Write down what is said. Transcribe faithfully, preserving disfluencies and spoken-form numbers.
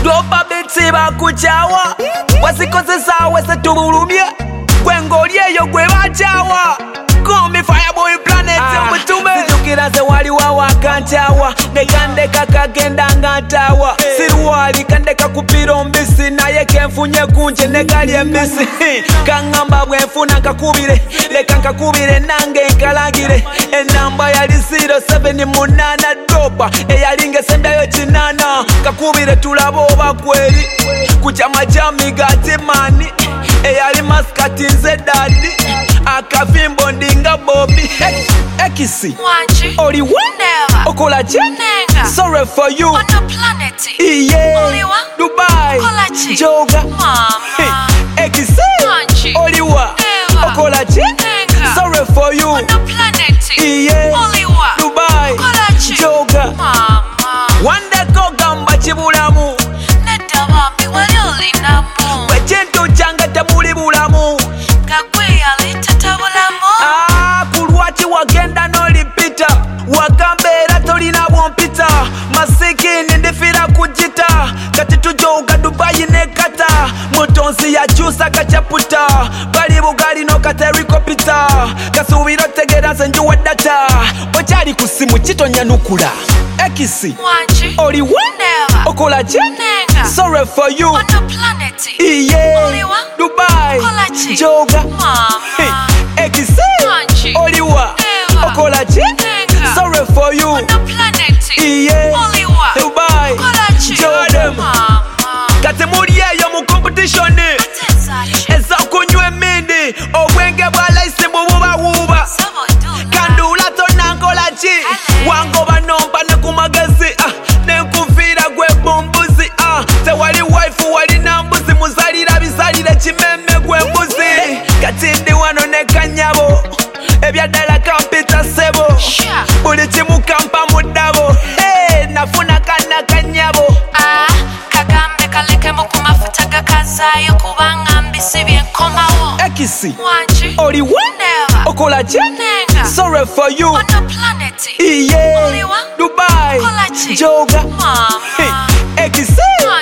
Global bitsi bakuchawa wasikozesa wese tubulumye gwengolyeyo gwe bachawa Call me Fireboy Planet mutume Sijukira ze wali wawa kanchawa Nekandeka kagenda ngantawa Siruwali kandeka kupiro mbisi Naye kenfunye kunje negali mbisi Kangamba bwenfuna kakubire Leka nkakubire nange nkalagire Enamba yali zero seven munana dopa Eyalinge sendayo chinana Kakubire tulabo bakweri Kucha majami gati mani Eyali maskati nze dadi Akavimbo ndinga Bobby Ekisi Oli wa Okola je Sorry for you On the planet Iye Dubai Joga Mama Ekisi Oli wa Okola je Sorry for you On the planet Iye Dubai Joga Mama Wande kogamba chibulamu Neda bambi wali olinamu Wechintu changa tabuli bulamu Gagwe yali tatabulamu Ah, kulwachi wagenda nolipita Wakambera tolina bwompita Masikini ndifira kujita Kati tujoga Dubai nekata Mutonzi ya chusa kachaputa Bali bugali no kateriko pita Kasubiro tegera zenjuwe data Ochari kusimu chito nyanukula Ekisi Oli wa Okola je Sorry for you On the planet Iye Dubai Joga Mama Ekisi Oli wa Okola je Sorry for you On the planet Iye Dubai Joga Mama Kati muri eyo mu competition Eza kunywa emindi Obwenge bwa laisi bububa wuba Kandula tona nkola ki Wangoba nomba ne ku magezi Nenkuvira gwe bumbuzi Tewali wife wali nambuzi Muzalira bizalire kimeme gwe mbuzi Kati ndi wano ne kanyabo Ebyaddala kampita sebo Buli kimu kampa mudabo Nafuna kana kanyabo Kagambe kaleke muku mafuta gakazayo kubanga mbisi byenkomawo Ekisi Oli wa Okola je Sorry for you On the planet Iye Dubai Joga Mama Ekisi